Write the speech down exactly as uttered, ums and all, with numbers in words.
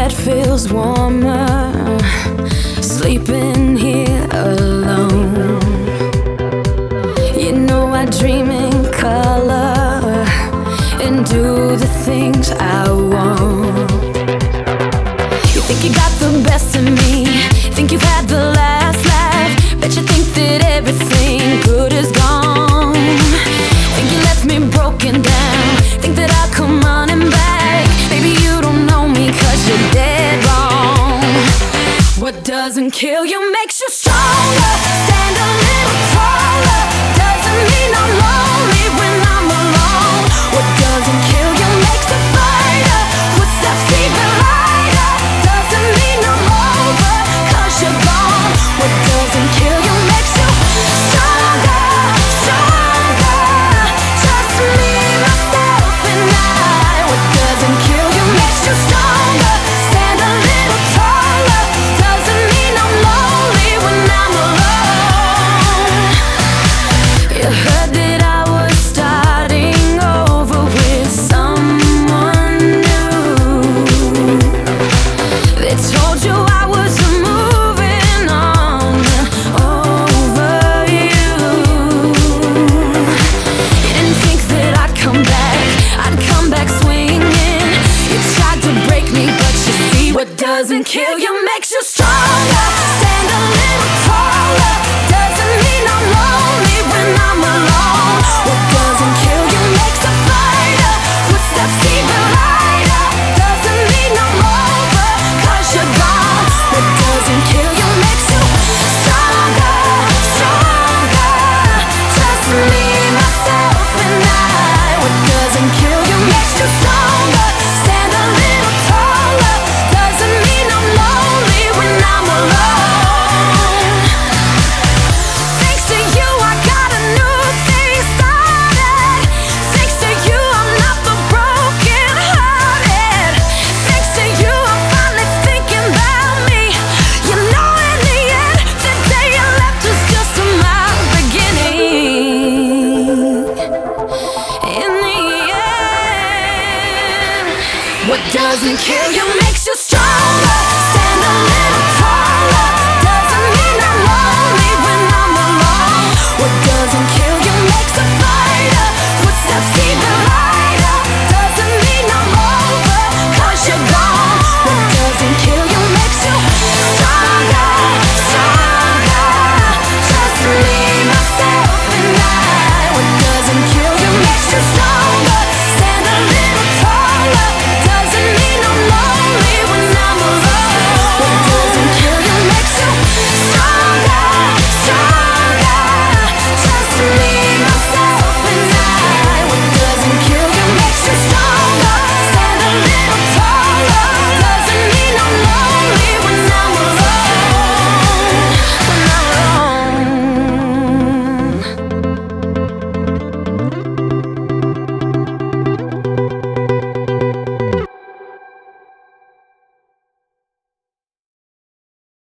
bed feels warmer, sleeping here alone. You know I dream in color and do the things I want. You think you got the best of me, think you've had the last laugh, bet you think that everything good is gone. Think you left me broken down, think that I'll come running back. Baby, you don't know me cause you're dead wrong. What doesn't kill you makes you stronger. Stand a little taller. Doesn't mean I'm lonely when I'm alone. What doesn't kill you makes a fighter. Footsteps even lighter. Doesn't mean I'm over cause you're gone. What doesn't kill you makes you stronger, stronger. Just me, myself and I. What doesn't kill you makes you stronger. Stand a little taller. Doesn't mean I'm lonely when I'm alone. You heard that I was starting over with someone new. They told you I was moving on over you. You didn't think that I'd come back, I'd come back swinging. You tried to break me, but you see what doesn't kill you makes you stronger. Stand a little taller. Doesn't mean I'm lonely when I'm alone. What doesn't kill you makes a fighter. Footsteps even lighter. Doesn't mean I'm over cause you're gone. What doesn't kill you makes you stronger, stronger. Just me, myself and I. What doesn't kill you makes you stronger. Stand a little taller. Doesn't mean I'm lonely when I'm alone. Thanks to you I got a new thing started. Thanks to you I'm not the broken hearted. Thanks to you I'm finally thinking about me. You know in the end the day you left was just my beginning. In the end, what doesn't kill